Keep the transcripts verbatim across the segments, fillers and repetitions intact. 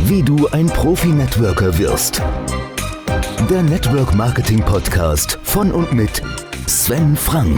Wie du ein Profi-Networker wirst. Der Network Marketing Podcast von und mit Sven Frank.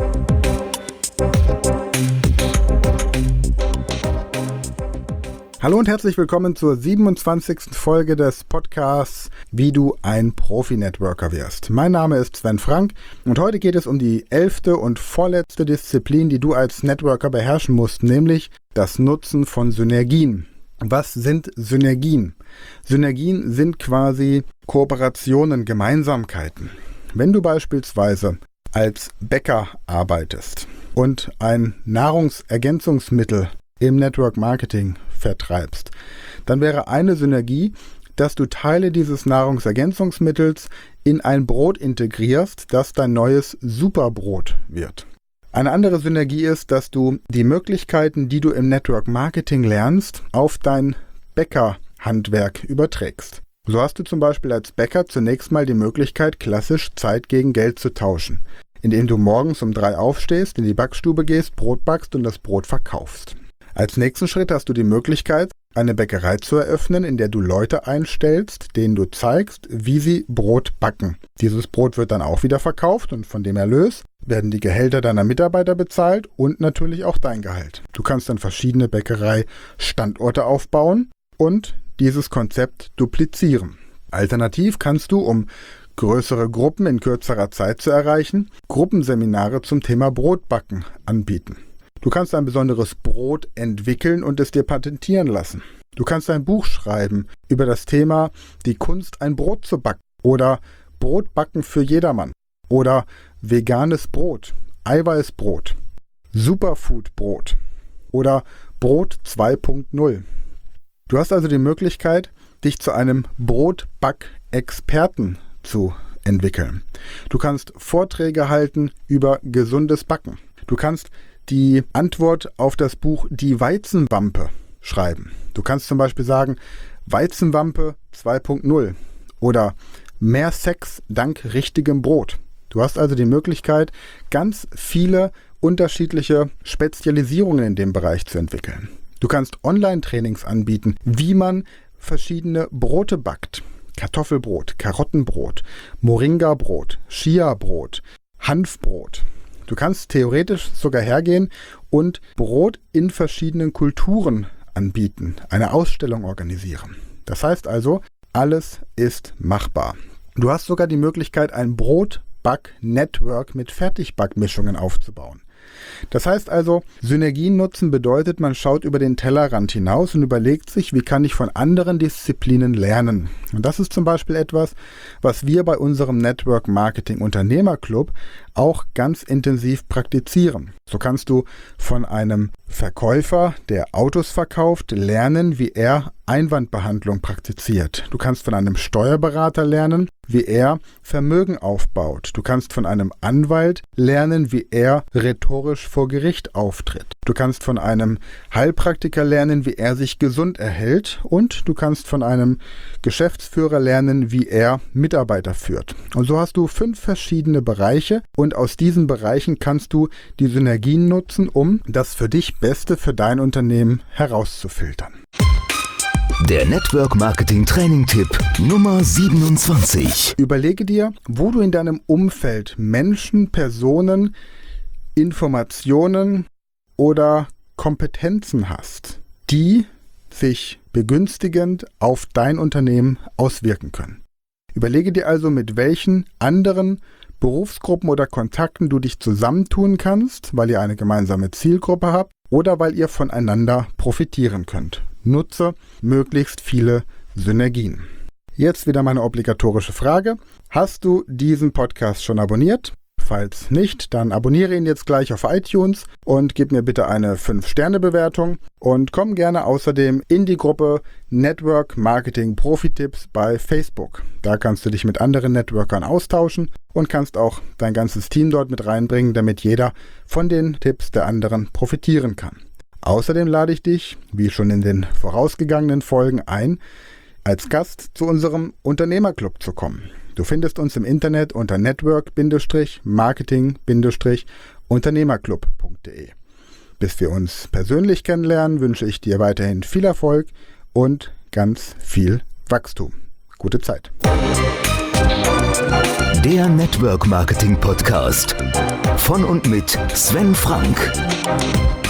Hallo und herzlich willkommen zur siebenundzwanzigsten Folge des Podcasts Wie du ein Profi-Networker wirst. Mein Name ist Sven Frank und heute geht es um die elfte und vorletzte Disziplin, die du als Networker beherrschen musst, nämlich das Nutzen von Synergien. Was sind Synergien? Synergien sind quasi Kooperationen, Gemeinsamkeiten. Wenn du beispielsweise als Bäcker arbeitest und ein Nahrungsergänzungsmittel im Network Marketing vertreibst, dann wäre eine Synergie, dass du Teile dieses Nahrungsergänzungsmittels in ein Brot integrierst, das dein neues Superbrot wird. Eine andere Synergie ist, dass du die Möglichkeiten, die du im Network Marketing lernst, auf dein Bäckerhandwerk überträgst. So hast du zum Beispiel als Bäcker zunächst mal die Möglichkeit, klassisch Zeit gegen Geld zu tauschen, indem du morgens um drei aufstehst, in die Backstube gehst, Brot backst und das Brot verkaufst. Als nächsten Schritt hast du die Möglichkeit, eine Bäckerei zu eröffnen, in der du Leute einstellst, denen du zeigst, wie sie Brot backen. Dieses Brot wird dann auch wieder verkauft und von dem Erlös werden die Gehälter deiner Mitarbeiter bezahlt und natürlich auch dein Gehalt. Du kannst dann verschiedene Bäckerei-Standorte aufbauen und dieses Konzept duplizieren. Alternativ kannst du, um größere Gruppen in kürzerer Zeit zu erreichen, Gruppenseminare zum Thema Brotbacken anbieten. Du kannst ein besonderes Brot entwickeln und es dir patentieren lassen. Du kannst ein Buch schreiben über das Thema Die Kunst, ein Brot zu backen oder Brotbacken für jedermann oder veganes Brot, Eiweißbrot, Superfoodbrot oder Brot zwei Punkt null. Du hast also die Möglichkeit, dich zu einem Brotback-Experten zu entwickeln. Du kannst Vorträge halten über gesundes Backen. Du kannst die Antwort auf das Buch Die Weizenwampe schreiben. Du kannst zum Beispiel sagen, Weizenwampe zwei Punkt null oder mehr Sex dank richtigem Brot. Du hast also die Möglichkeit, ganz viele unterschiedliche Spezialisierungen in dem Bereich zu entwickeln. Du kannst Online-Trainings anbieten, wie man verschiedene Brote backt. Kartoffelbrot, Karottenbrot, Moringa-Brot, Chia-Brot, Hanfbrot. Du kannst theoretisch sogar hergehen und Brot in verschiedenen Kulturen anbieten, eine Ausstellung organisieren. Das heißt also, alles ist machbar. Du hast sogar die Möglichkeit, ein Brotback-Network mit Fertigbackmischungen aufzubauen. Das heißt also, Synergien nutzen bedeutet, man schaut über den Tellerrand hinaus und überlegt sich, wie kann ich von anderen Disziplinen lernen. Und das ist zum Beispiel etwas, was wir bei unserem Network Marketing Unternehmerclub auch ganz intensiv praktizieren. So kannst du von einem Verkäufer, der Autos verkauft, lernen, wie er Einwandbehandlung praktiziert. Du kannst von einem Steuerberater lernen, wie er Vermögen aufbaut. Du kannst von einem Anwalt lernen, wie er rhetorisch vor Gericht auftritt. Du kannst von einem Heilpraktiker lernen, wie er sich gesund erhält. Und du kannst von einem Geschäftsführer lernen, wie er Mitarbeiter führt. Und so hast du fünf verschiedene Bereiche und aus diesen Bereichen kannst du die Synergien nutzen, um das für dich Beste für dein Unternehmen herauszufiltern. Der Network Marketing Training Tipp Nummer siebenundzwanzig. Überlege dir, wo du in deinem Umfeld Menschen, Personen, Informationen oder Kompetenzen hast, die sich begünstigend auf dein Unternehmen auswirken können. Überlege dir also, mit welchen anderen Berufsgruppen oder Kontakten du dich zusammentun kannst, weil ihr eine gemeinsame Zielgruppe habt oder weil ihr voneinander profitieren könnt. Nutze möglichst viele Synergien. Jetzt wieder meine obligatorische Frage. Hast du diesen Podcast schon abonniert? Falls nicht, dann abonniere ihn jetzt gleich auf iTunes und gib mir bitte eine fünf Sterne Bewertung und komm gerne außerdem in die Gruppe Network Marketing Profi-Tipps bei Facebook. Da kannst du dich mit anderen Networkern austauschen und kannst auch dein ganzes Team dort mit reinbringen, damit jeder von den Tipps der anderen profitieren kann. Außerdem lade ich dich, wie schon in den vorausgegangenen Folgen, ein, als Gast zu unserem Unternehmerclub zu kommen. Du findest uns im Internet unter network-marketing-unternehmerclub punkt de. Bis wir uns persönlich kennenlernen, wünsche ich dir weiterhin viel Erfolg und ganz viel Wachstum. Gute Zeit. Der Network Marketing Podcast von und mit Sven Frank.